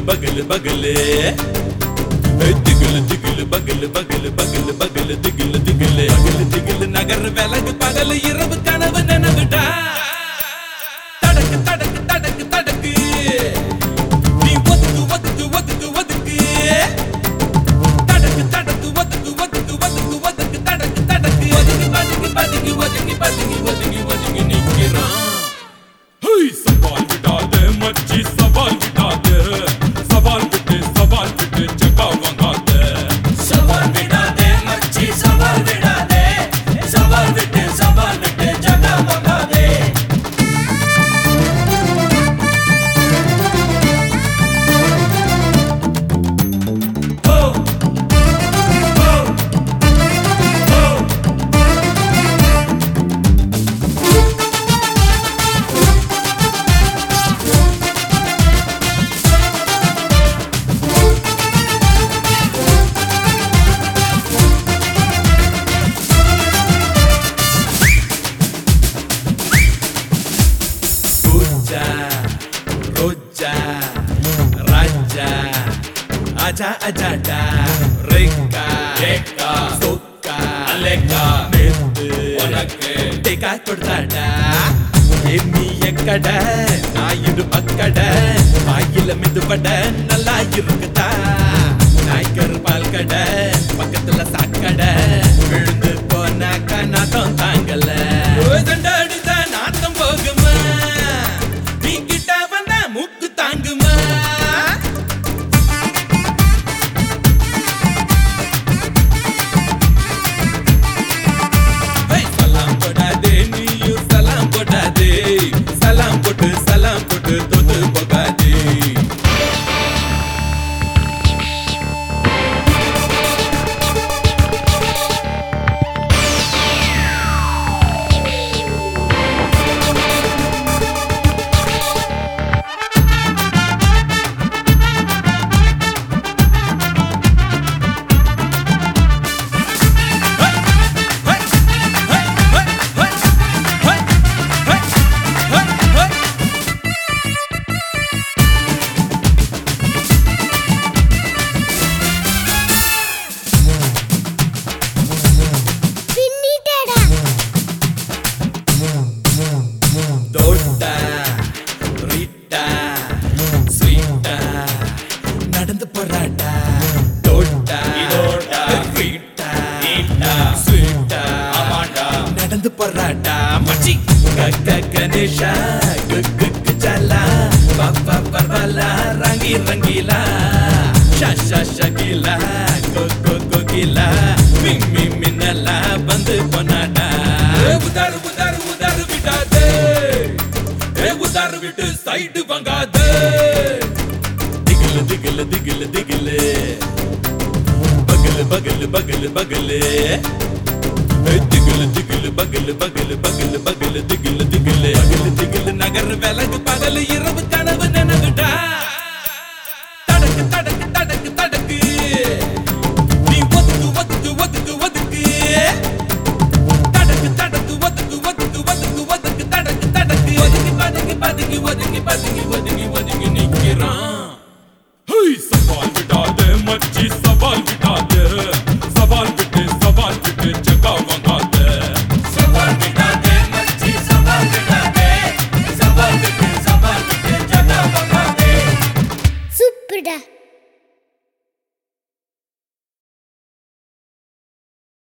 बगल बगल दिगल दिगल बगल बगल बगल बगल दिगल दिगल बगल दिगल नगर விலகு பகல் இரவு கனவு நனவுடா தடக்கு தடக்கு தடக்கு தடக்கு நீ ஒதுக்கு ஒதுக்கு ஒதுக்கு ஒதுக்கு தடக்கு தடக்கு ஒதுக்கு ஒதுக்கு ஒதுக்கு ஒதுக்கு தடக்கு தடக்கு ஒதுக்கு பதுக்கி பதுக்கி ஒதுக்கி பதுக்கி ஒதுக்கி ஒதுக்கி நிக்கிறான் ஹேய் சவால் விடாதே மச்சி சவால் விடாதே सवाल बिटे जगह मंगा दे सवाल बिटा दे मच्छी सवाल बिटा दे सवाल बिटे जगह मंगा दे हो हो हो रोजा राजा आजा आजा डा रेका रेका सोका अलेका मेत्तु उनक्कु टेका कोडताडा एम्मी ekkada नायिडु पक्कada वायिल मिदुपड नल्ला इरुक्कुदा नायकर पाल कड पक्कत्तुला साक्कड विழுந்து போனாக்க நாத்தம் தாங்கல ஓதண்டடிதா நாத்தம் போகுமா நீ கிட்ட வந்தா மூக்கு தாங்குமா சலாம் போடாதே நீயும் சலாம் போடாதே சலாம் போட்டு தோத்து போகாதே தோட்டா ரீட்டா ஸ்வீட்டா நடந்து போறாடா தோட்டா இதோட்டா ரீட்டா ஈட்டா ஸ்வீட்டா ஆமாண்டா நடந்து போறாடா மச்சி கக்க கணேஷா குக்கு சலா பாப்பா பர்வாலா ரங்கி ரங்கீலா ஷா ஷகிலா கோகோ கோகிலா மிம்மி மின்னலா வந்து போனாடா உதார் உதார் உதார் விடாதே उधर विट साइड वंगा दे दिगल दिगल दिगल दिगल बगल बगल बगल बगल दिगल दिगल बगल बगल बगल बगल दिगल दिगल बगल दिगल नगर விலகு பகல் இரவு கனவு நனவுடா தடக்கு தடக்கு தடக்கு தடக்கு நீ ஒதுக்கு ஒதுக்கு ஒதுக்கு ஒதுக்கு தடக்கு தடக்கு ஒதுக்கு ஒதுக்கு ஒதுக்கு ஒதுக்கு தடக்கு தடக்கு ஒதுக்கி பதுக்கி பதுக்கி ஒதுக்கி பதுக்கி ஒதுக்கி ஒதுக்கி நிக்கிறான் ஹேய் சவால் விடாதே மச்சி சவால் விடாதே சவால் விட்டு जगह मंगा दे सवाल बिटा दे मच्छी सवाल बिटा दे सवाल बिटे जगह मंगा दे Super da.